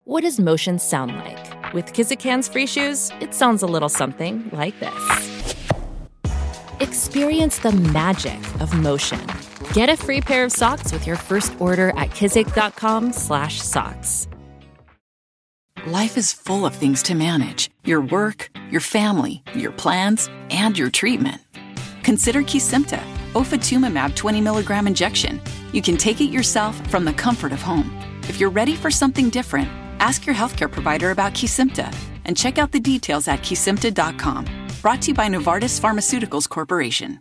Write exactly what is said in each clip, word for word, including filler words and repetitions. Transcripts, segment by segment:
What does motion sound like? With Kizikans free shoes, it sounds a little something like this. Experience the magic of motion. Get a free pair of socks with your first order at kizik.com slash socks. Life is full of things to manage. Your work, your family, your plans, and your treatment. Consider Kesimpta, ofatumumab twenty milligram injection. You can take it yourself from the comfort of home. If you're ready for something different, ask your healthcare provider about Kesimpta and check out the details at kesimpta dot com. Brought to you by Novartis Pharmaceuticals Corporation.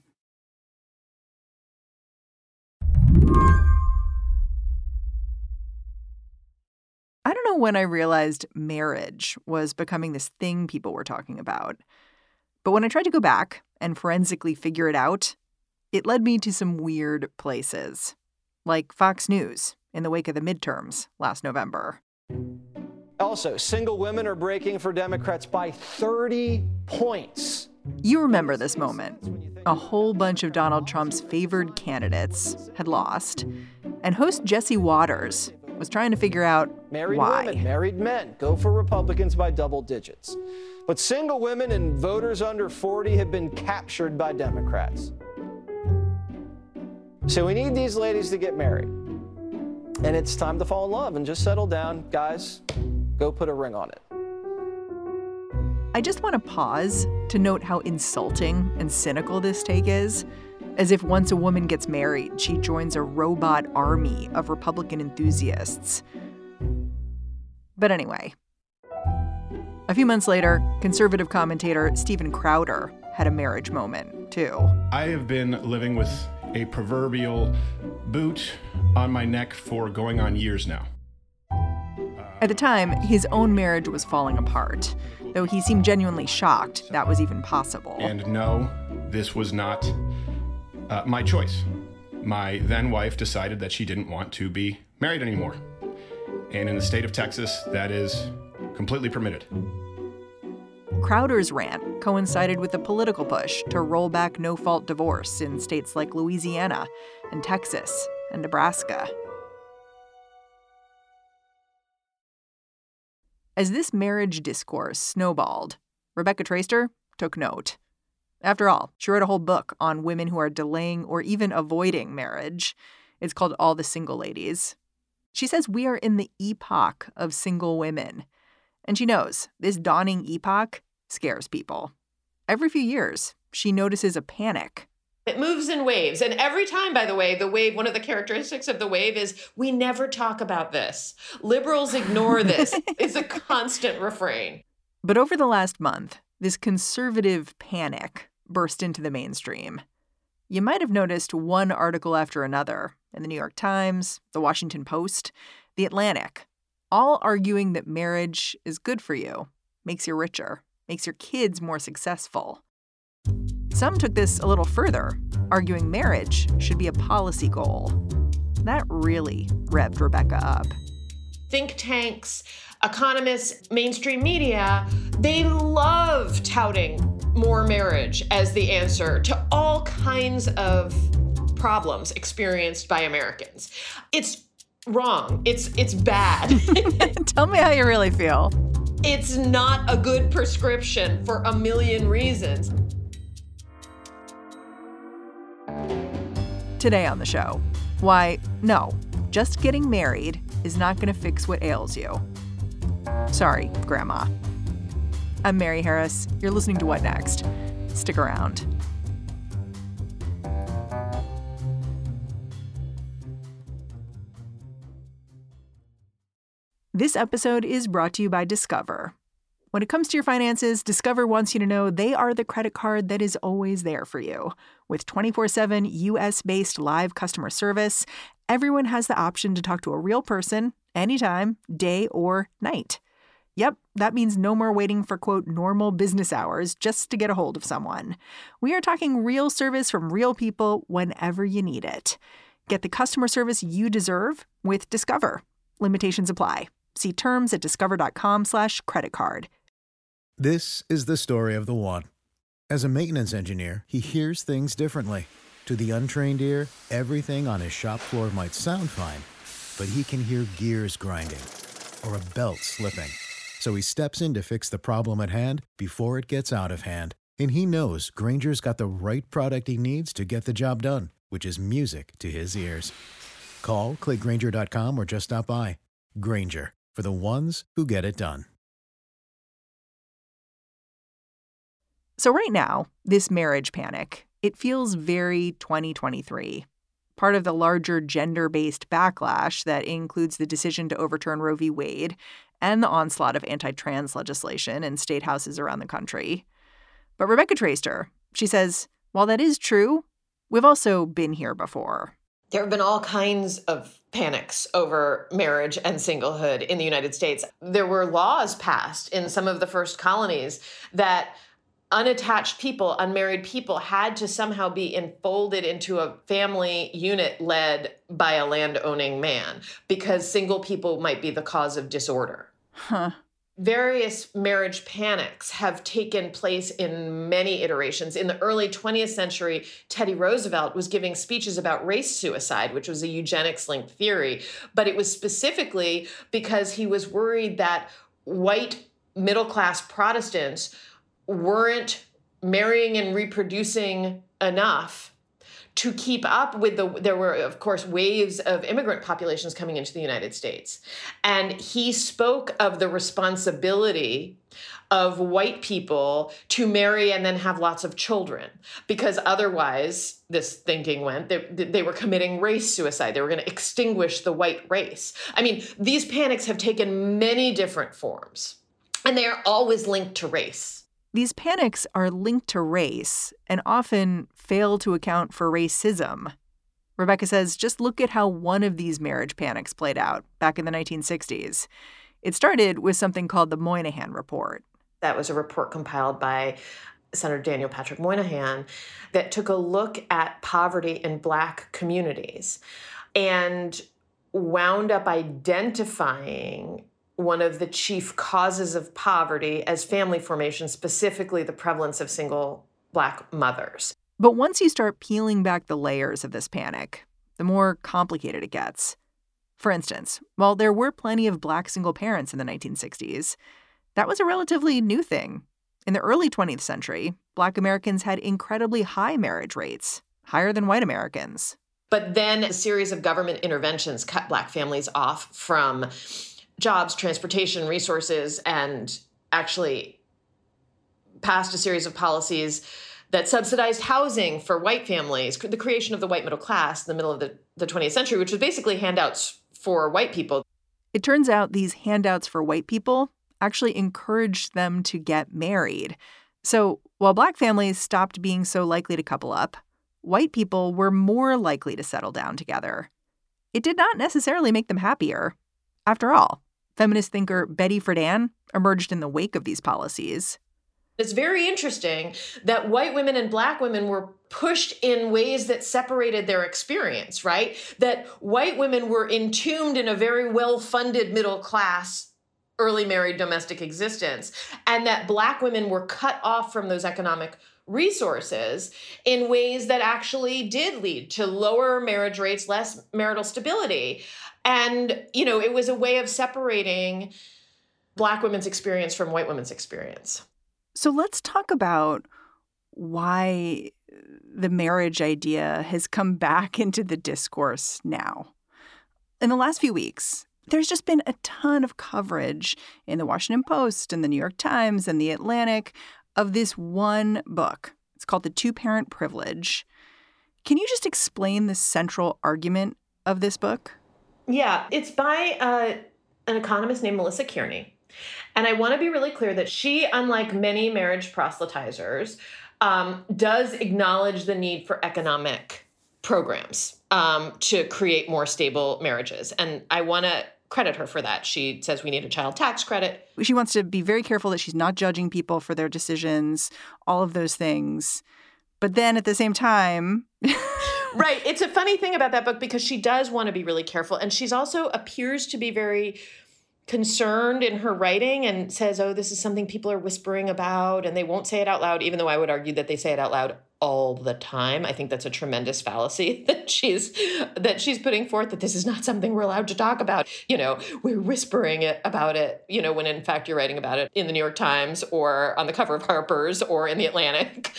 I don't know when I realized marriage was becoming this thing people were talking about. But when I tried to go back and forensically figure it out, it led me to some weird places, like Fox News in the wake of the midterms last November. Also, single women are breaking for Democrats by thirty points. You remember this moment. A whole bunch of Donald Trump's favored candidates had lost, and host Jesse Waters was trying to figure out married why. Women, married men go for Republicans by double digits. But single women and voters under forty have been captured by Democrats. So we need these ladies to get married. And it's time to fall in love and just settle down. Guys, go put a ring on it. I just want to pause to note how insulting and cynical this take is. As if once a woman gets married, she joins a robot army of Republican enthusiasts. But anyway, a few months later, conservative commentator Steven Crowder had a marriage moment, too. I have been living with a proverbial boot on my neck for going on years now. At the time, his own marriage was falling apart, though he seemed genuinely shocked that was even possible. And no, this was not uh, my choice. My then wife decided that she didn't want to be married anymore. And in the state of Texas, that is completely permitted. Crowder's rant coincided with a political push to roll back no-fault divorce in states like Louisiana and Texas and Nebraska. As this marriage discourse snowballed, Rebecca Traister took note. After all, she wrote a whole book on women who are delaying or even avoiding marriage. It's called All the Single Ladies. She says we are in the epoch of single women. And she knows this dawning epoch scares people. Every few years, she notices a panic. It moves in waves. And every time, by the way, the wave, one of the characteristics of the wave is we never talk about this. Liberals ignore this. It's a constant refrain. But over the last month, this conservative panic burst into the mainstream. You might have noticed one article after another in the New York Times, the Washington Post, the Atlantic, all arguing that marriage is good for you, makes you richer, makes your kids more successful. Some took this a little further, arguing marriage should be a policy goal. That really revved Rebecca up. Think tanks, economists, mainstream media, they love touting more marriage as the answer to all kinds of problems experienced by Americans. It's wrong. It's it's bad. Tell me how you really feel. It's not a good prescription for a million reasons. Today on the show, why, no, just getting married is not going to fix what ails you. Sorry, Grandma. I'm Mary Harris. You're listening to What Next? Stick around. This episode is brought to you by Discover. When it comes to your finances, Discover wants you to know they are the credit card that is always there for you. With twenty-four seven U S-based live customer service, everyone has the option to talk to a real person anytime, day or night. Yep, that means no more waiting for, quote, normal business hours just to get a hold of someone. We are talking real service from real people whenever you need it. Get the customer service you deserve with Discover. Limitations apply. See terms at discover.com slash credit card. This is the story of the one. As a maintenance engineer, he hears things differently. To the untrained ear, everything on his shop floor might sound fine, but he can hear gears grinding or a belt slipping. So he steps in to fix the problem at hand before it gets out of hand. And he knows Grainger's got the right product he needs to get the job done, which is music to his ears. Call, click Grainger dot com, or just stop by. Grainger, for the ones who get it done. So right now, this marriage panic, it feels very twenty twenty-three. Part of the larger gender-based backlash that includes the decision to overturn Roe v. Wade and the onslaught of anti-trans legislation in state houses around the country. But Rebecca Traister, she says, while that is true, we've also been here before. There have been all kinds of panics over marriage and singlehood in the United States. There were laws passed in some of the first colonies that unattached people, unmarried people, had to somehow be enfolded into a family unit led by a land-owning man because single people might be the cause of disorder. Huh. Various marriage panics have taken place in many iterations. In the early twentieth century, Teddy Roosevelt was giving speeches about race suicide, which was a eugenics-linked theory. But it was specifically because he was worried that white middle-class Protestants weren't marrying and reproducing enough to keep up with the, there were, of course, waves of immigrant populations coming into the United States. And he spoke of the responsibility of white people to marry and then have lots of children, because otherwise, this thinking went, they, they were committing race suicide. They were going to extinguish the white race. I mean, these panics have taken many different forms, and they are always linked to race. These panics are linked to race and often fail to account for racism. Rebecca says, just look at how one of these marriage panics played out back in the nineteen sixties. It started with something called the Moynihan Report. That was a report compiled by Senator Daniel Patrick Moynihan that took a look at poverty in Black communities and wound up identifying one of the chief causes of poverty as family formation, specifically the prevalence of single Black mothers. But once you start peeling back the layers of this panic, the more complicated it gets. For instance, while there were plenty of Black single parents in the nineteen sixties, that was a relatively new thing. In the early twentieth century, Black Americans had incredibly high marriage rates, higher than white Americans. But then a series of government interventions cut Black families off from jobs, transportation, resources, and actually passed a series of policies that subsidized housing for white families, the creation of the white middle class in the middle of the, the twentieth century, which was basically handouts for white people. It turns out these handouts for white people actually encouraged them to get married. So while Black families stopped being so likely to couple up, white people were more likely to settle down together. It did not necessarily make them happier. After all, feminist thinker Betty Friedan emerged in the wake of these policies. It's very interesting that white women and Black women were pushed in ways that separated their experience, right? That white women were entombed in a very well-funded middle class, early married domestic existence, and that Black women were cut off from those economic resources in ways that actually did lead to lower marriage rates, less marital stability. And, you know, it was a way of separating Black women's experience from white women's experience. So let's talk about why the marriage idea has come back into the discourse now. In the last few weeks, there's just been a ton of coverage in the Washington Post and the New York Times and the Atlantic of this one book. It's called The Two-Parent Privilege. Can you just explain the central argument of this book? Yeah, it's by uh, an economist named Melissa Kearney. And I want to be really clear that she, unlike many marriage proselytizers, um, does acknowledge the need for economic programs um, to create more stable marriages. And I want to credit her for that. She says we need a child tax credit. She wants to be very careful that she's not judging people for their decisions, all of those things. But then at the same time... Right. It's a funny thing about that book because she does want to be really careful. And she's also appears to be very concerned in her writing and says, oh, this is something people are whispering about and they won't say it out loud, even though I would argue that they say it out loud all the time. I think that's a tremendous fallacy that she's that she's putting forth, that this is not something we're allowed to talk about. You know, we're whispering it about it, you know, when in fact you're writing about it in the New York Times or on the cover of Harper's or in the Atlantic.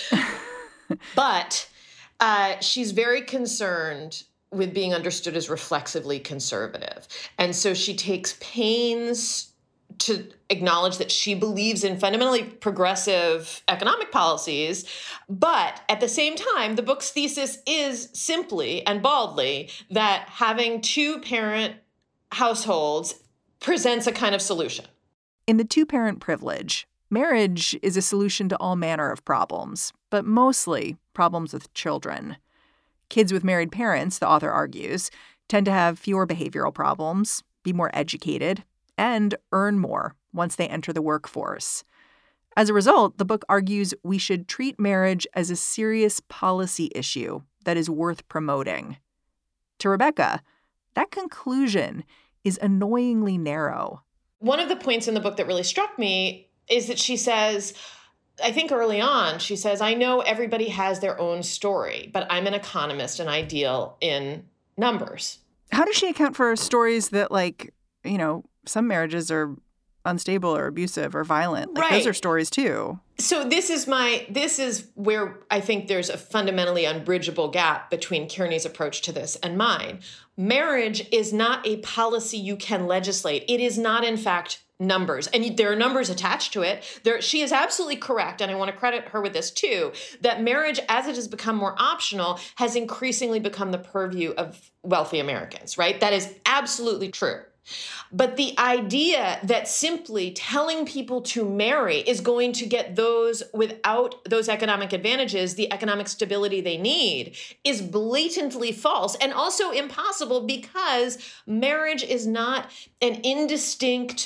But uh, she's very concerned with being understood as reflexively conservative. And so she takes pains to acknowledge that she believes in fundamentally progressive economic policies. But at the same time, the book's thesis is simply and baldly that having two-parent households presents a kind of solution. In the two-parent privilege, marriage is a solution to all manner of problems, but mostly problems with children. Kids with married parents, the author argues, tend to have fewer behavioral problems, be more educated, and earn more once they enter the workforce. As a result, the book argues we should treat marriage as a serious policy issue that is worth promoting. To Rebecca, that conclusion is annoyingly narrow. One of the points in the book that really struck me is that she says, I think early on, she says, I know everybody has their own story, but I'm an economist and I deal in numbers. How does she account for stories that, like, you know, some marriages are unstable or abusive or violent? Like, right. Those are stories too. So this is my, this is where I think there's a fundamentally unbridgeable gap between Kearney's approach to this and mine. Marriage is not a policy you can legislate. It is not, in fact, numbers. And there are numbers attached to it. There, she is absolutely correct, and I want to credit her with this too, that marriage, as it has become more optional, has increasingly become the purview of wealthy Americans, right? That is absolutely true. But the idea that simply telling people to marry is going to get those without those economic advantages the economic stability they need is blatantly false and also impossible, because marriage is not an indistinct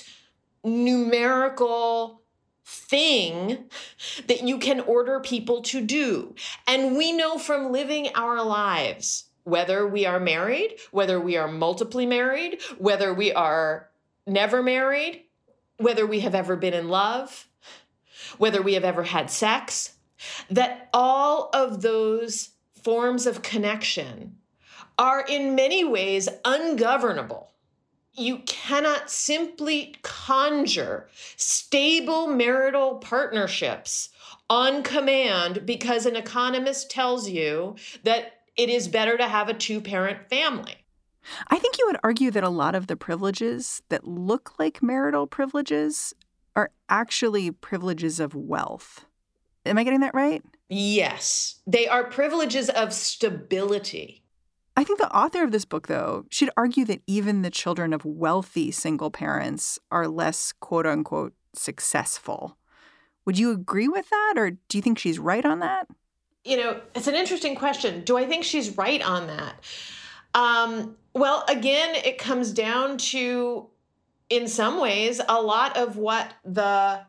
numerical thing that you can order people to do. And we know from living our lives, whether we are married, whether we are multiply married, whether we are never married, whether we have ever been in love, whether we have ever had sex, that all of those forms of connection are in many ways ungovernable. You cannot simply conjure stable marital partnerships on command because an economist tells you that it is better to have a two-parent family. I think you would argue that a lot of the privileges that look like marital privileges are actually privileges of wealth. Am I getting that right? Yes. They are privileges of stability. I think the author of this book, though, should argue that even the children of wealthy single parents are less, quote unquote, successful. Would you agree with that, or do you think she's right on that? You know, it's an interesting question. Do I think she's right on that? Um, well, again, it comes down to, in some ways, a lot of what the,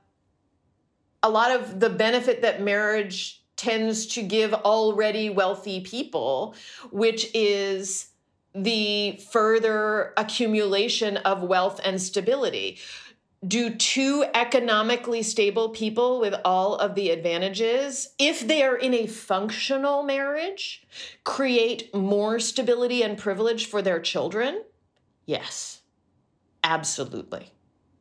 a lot of the benefit that marriage tends to give already wealthy people, which is the further accumulation of wealth and stability. Do two economically stable people with all of the advantages, if they are in a functional marriage, create more stability and privilege for their children? Yes, absolutely.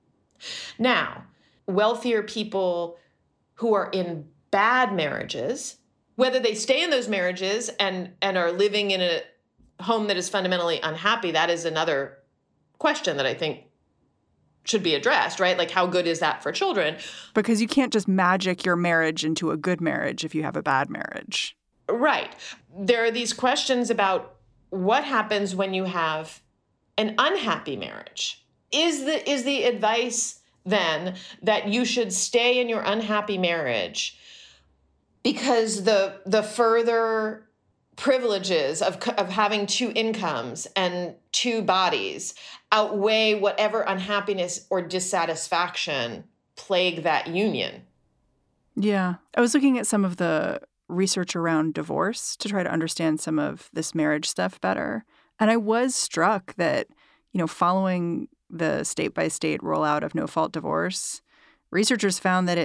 Now, wealthier people who are in bad marriages, whether they stay in those marriages and, and are living in a home that is fundamentally unhappy, that is another question that I think should be addressed, right? Like, how good is that for children? Because you can't just magic your marriage into a good marriage if you have a bad marriage. Right. There are these questions about what happens when you have an unhappy marriage. Is the is the advice then that you should stay in your unhappy marriage because the the further privileges of of having two incomes and two bodies outweigh whatever unhappiness or dissatisfaction plague that union? Yeah. I was looking at some of the research around divorce to try to understand some of this marriage stuff better. And I was struck that, you know, following the state-by-state rollout of no-fault divorce, researchers found that it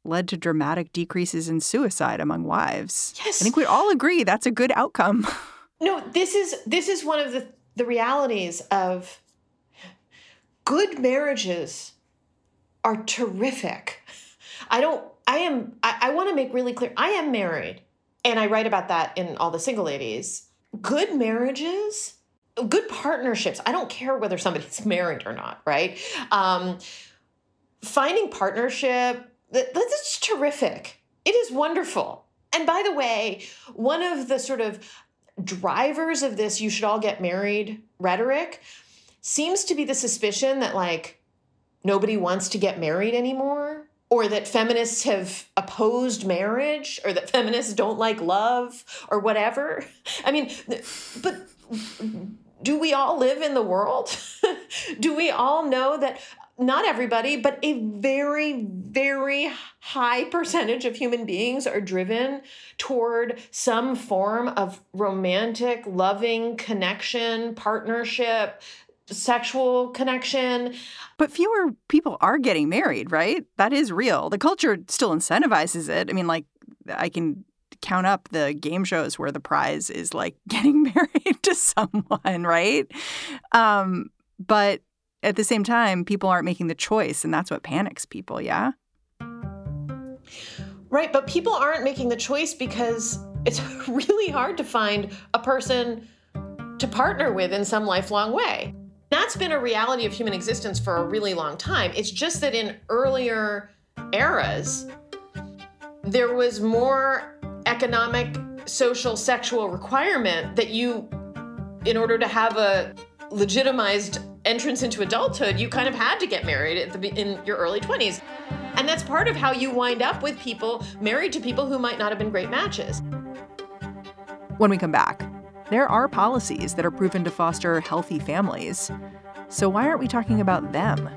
led to dramatic decreases in suicide among wives. Yes. I think we all agree that's a good outcome. No, this is this is one of the, the realities of good marriages are terrific. I don't, I am, I, I want to make really clear, I am married. And I write about that in All the Single Ladies. Good marriages, good partnerships, I don't care whether somebody's married or not, right? Um, finding partnership, that, that's terrific. It is wonderful. And by the way, one of the sort of drivers of this "you should all get married" rhetoric seems to be the suspicion that, like, nobody wants to get married anymore, or that feminists have opposed marriage, or that feminists don't like love, or whatever. I mean, but do we all live in the world? Do we all know that not everybody, but a very, very high percentage of human beings are driven toward some form of romantic, loving connection, partnership, sexual connection? But fewer people are getting married, right? That is real. The culture still incentivizes it. I mean, like, I can count up the game shows where the prize is, like, getting married to someone, right? Um, but at the same time, people aren't making the choice, and that's what panics people, yeah? Right, but people aren't making the choice because it's really hard to find a person to partner with in some lifelong way. That's been a reality of human existence for a really long time. It's just that in earlier eras, there was more economic, social, sexual requirement that you, in order to have a legitimized entrance into adulthood, you kind of had to get married at the, in your early twenties. And that's part of how you wind up with people married to people who might not have been great matches. When we come back, there are policies that are proven to foster healthy families. So why aren't we talking about them?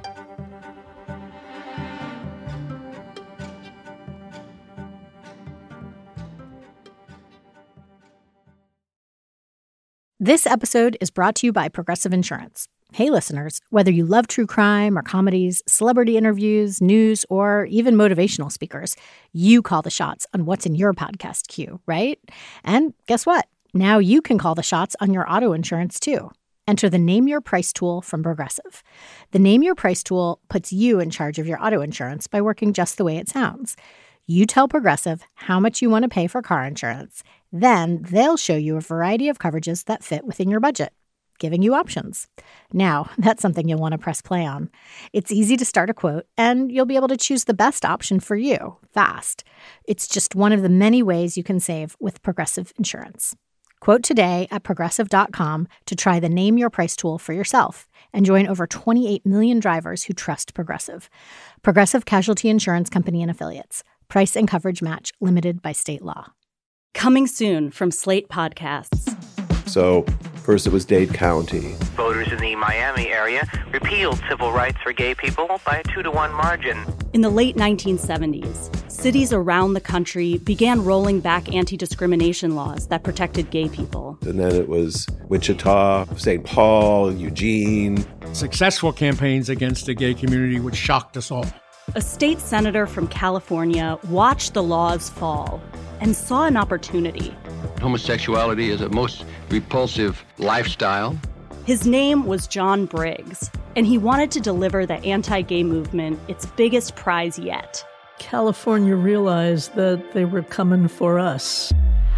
This episode is brought to you by Progressive Insurance. Hey, listeners, whether you love true crime or comedies, celebrity interviews, news, or even motivational speakers, you call the shots on what's in your podcast queue, right? And guess what? Now you can call the shots on your auto insurance, too. Enter the Name Your Price tool from Progressive. The Name Your Price tool puts you in charge of your auto insurance by working just the way it sounds. You tell Progressive how much you want to pay for car insurance. Then they'll show you a variety of coverages that fit within your budget, giving you options. Now, that's something you'll want to press play on. It's easy to start a quote, and you'll be able to choose the best option for you fast. It's just one of the many ways you can save with Progressive Insurance. Quote today at Progressive dot com to try the Name Your Price tool for yourself and join over twenty-eight million drivers who trust Progressive. Progressive Casualty Insurance Company and Affiliates. Price and coverage match limited by state law. Coming soon from Slate Podcasts. So, first it was Dade County. Voters in the Miami area repealed civil rights for gay people by a two to one margin. In the late nineteen seventies, cities around the country began rolling back anti-discrimination laws that protected gay people. And then it was Wichita, Saint Paul, Eugene. Successful campaigns against the gay community, which shocked us all. A state senator from California watched the laws fall and saw an opportunity. Homosexuality is a most repulsive lifestyle. His name was John Briggs, and he wanted to deliver the anti-gay movement its biggest prize yet. California realized that they were coming for us.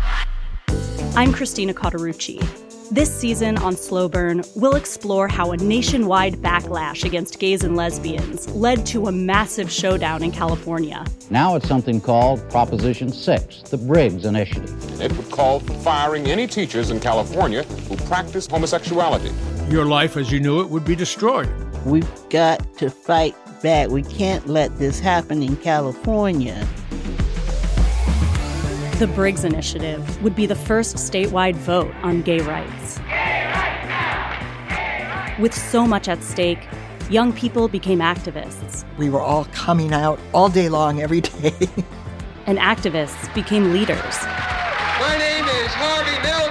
I'm Christina Cauterucci. This season on Slow Burn, we'll explore how a nationwide backlash against gays and lesbians led to a massive showdown in California. Now it's something called Proposition six, the Briggs Initiative. It would call for firing any teachers in California who practice homosexuality. Your life as you knew it would be destroyed. We've got to fight back. We can't let this happen in California. The Briggs Initiative would be the first statewide vote on gay rights. Gay rights now! Gay rights! With so much at stake, young people became activists. We were all coming out all day long, every day. And activists became leaders. My name is Harvey Milk,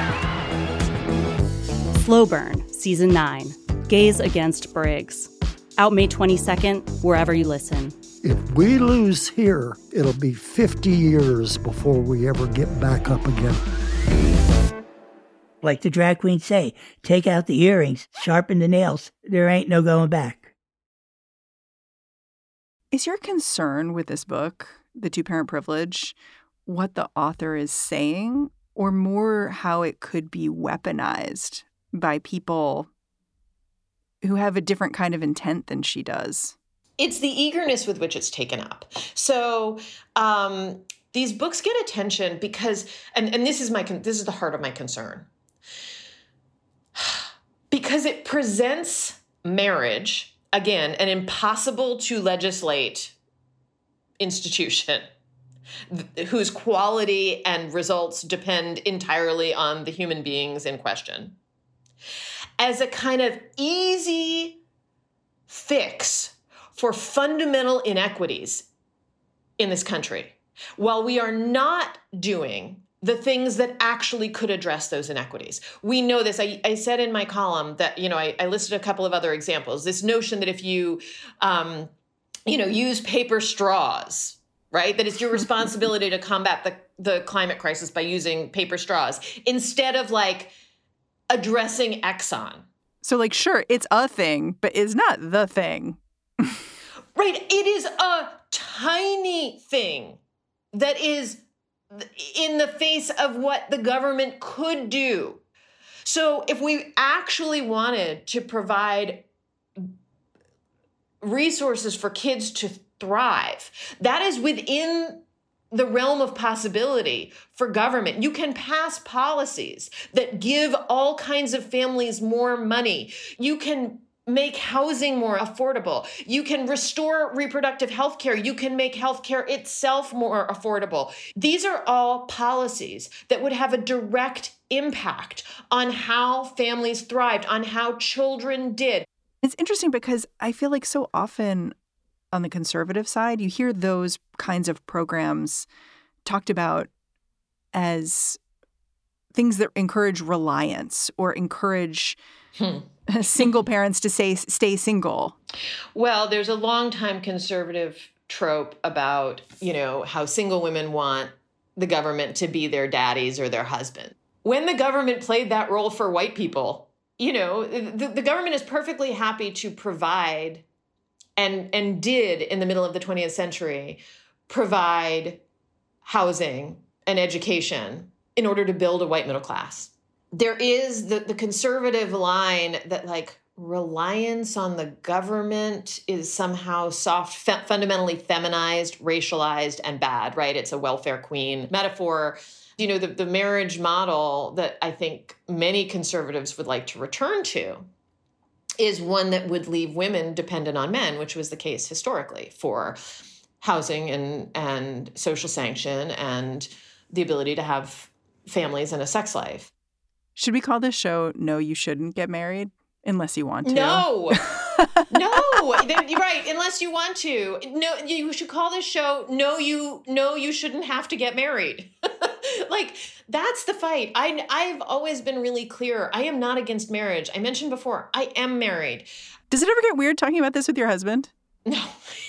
and I'm here to recruit you. Slow Burn, Season nine, Gays Against Briggs. Out May twenty-second, wherever you listen. If we lose here, it'll be fifty years before we ever get back up again. Like the drag queens say, take out the earrings, sharpen the nails. There ain't no going back. Is your concern with this book, The Two-Parent Privilege, what the author is saying, or more how it could be weaponized by people who have a different kind of intent than she does? It's the eagerness with which it's taken up. So um, these books get attention because, and, and this is my this is the heart of my concern, because it presents marriage, again, an impossible to legislate institution th- whose quality and results depend entirely on the human beings in question, as a kind of easy fix for fundamental inequities in this country, while we are not doing the things that actually could address those inequities. We know this. I, I said in my column that, you know, I, I listed a couple of other examples. This notion that if you, um, you know, use paper straws, right, that it's your responsibility to combat the, the climate crisis by using paper straws, instead of like addressing Exxon. So like, sure, it's a thing, but it's not the thing. Right. It is a tiny thing that is in the face of what the government could do. So if we actually wanted to provide resources for kids to thrive, that is within the realm of possibility for government. You can pass policies that give all kinds of families more money. You can make housing more affordable. You can restore reproductive health care. You can make health care itself more affordable. These are all policies that would have a direct impact on how families thrived, on how children did. It's interesting because I feel like so often on the conservative side, you hear those kinds of programs talked about as things that encourage reliance or encourage hmm. single parents to say stay single. Well, there's a longtime conservative trope about, you know, how single women want the government to be their daddies or their husband. When the government played that role for white people, you know, the, the government is perfectly happy to provide and and did in the middle of the twentieth century provide housing and education in order to build a white middle class. There is the, the conservative line that like reliance on the government is somehow soft, fe- fundamentally feminized, racialized, and bad, right? It's a welfare queen metaphor. You know, the, the marriage model that I think many conservatives would like to return to is one that would leave women dependent on men, which was the case historically for housing and, and social sanction and the ability to have families and a sex life. Should we call this show No, You Shouldn't Get Married? Unless you want to. No. No. You're right. Unless you want to. No, you should call this show No, You No, You Shouldn't Have to Get Married. Like, that's the fight. I, I've always been really clear. I am not against marriage. I mentioned before, I am married. Does it ever get weird talking about this with your husband? No.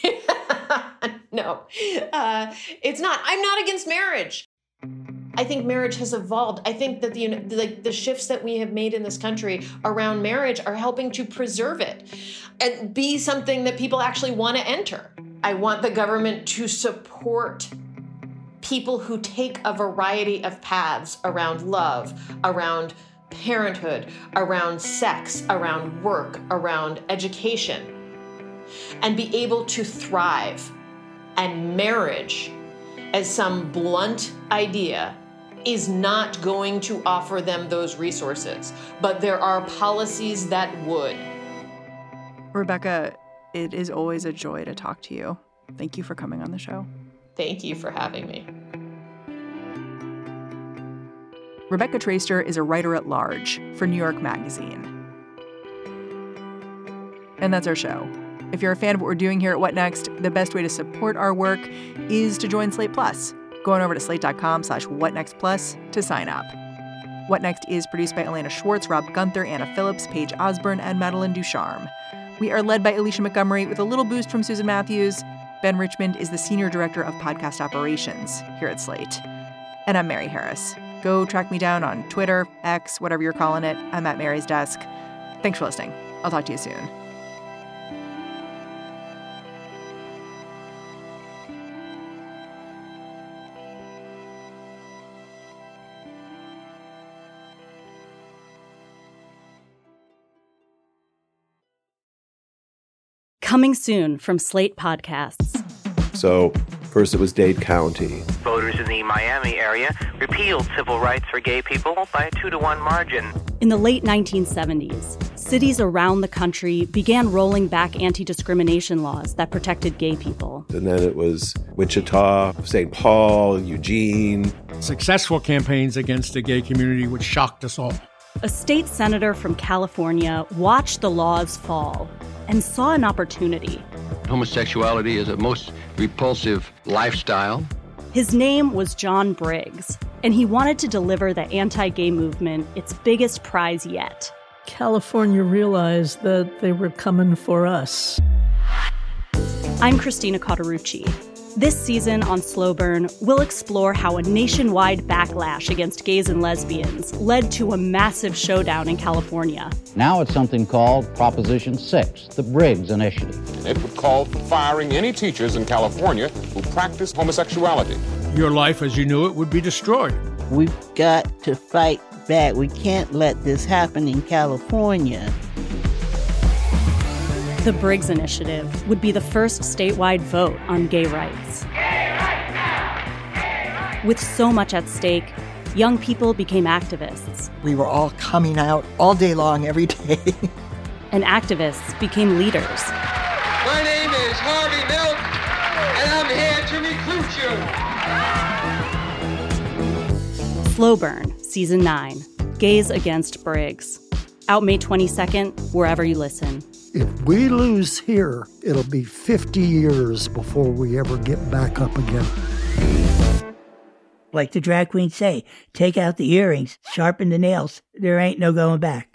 No. Uh, it's not. I'm not against marriage. I think marriage has evolved. I think that the like the shifts that we have made in this country around marriage are helping to preserve it and be something that people actually want to enter. I want the government to support people who take a variety of paths around love, around parenthood, around sex, around work, around education, and be able to thrive. And marriage, as some blunt idea, is not going to offer them those resources. But there are policies that would. Rebecca, it is always a joy to talk to you. Thank you for coming on the show. Thank you for having me. Rebecca Traister is a writer at large for New York Magazine. And that's our show. If you're a fan of what we're doing here at What Next, the best way to support our work is to join Slate Plus. Go on over to slate.com slash whatnextplus to sign up. What Next is produced by Elena Schwartz, Rob Gunther, Anna Phillips, Paige Osborne, and Madeline Ducharme. We are led by Alicia Montgomery with a little boost from Susan Matthews. Ben Richmond is the Senior Director of Podcast Operations here at Slate. And I'm Mary Harris. Go track me down on Twitter, X, whatever you're calling it. I'm at Mary's desk. Thanks for listening. I'll talk to you soon. Coming soon from Slate Podcasts. So, first it was Dade County. Voters in the Miami area repealed civil rights for gay people by a two to one margin. In the late nineteen seventies, cities around the country began rolling back anti-discrimination laws that protected gay people. And then it was Wichita, Saint Paul, Eugene. Successful campaigns against the gay community, which shocked us all. A state senator from California watched the laws fall and saw an opportunity. Homosexuality is a most repulsive lifestyle. His name was John Briggs, and he wanted to deliver the anti-gay movement its biggest prize yet. California realized that they were coming for us. I'm Christina Cauterucci. This season on Slow Burn, we'll explore how a nationwide backlash against gays and lesbians led to a massive showdown in California. Now it's something called Proposition six, the Briggs Initiative. It would call for firing any teachers in California who practice homosexuality. Your life as you knew it would be destroyed. We've got to fight back. We can't let this happen in California. The Briggs Initiative would be the first statewide vote on gay rights. Gay rights now! Gay rights! With so much at stake, young people became activists. We were all coming out all day long, every day. And activists became leaders. My name is Harvey Milk, and I'm here to recruit you. Slow Burn, Season nine, Gays Against Briggs. Out May twenty-second, wherever you listen. If we lose here, it'll be fifty years before we ever get back up again. Like the drag queens say, take out the earrings, sharpen the nails. There ain't no going back.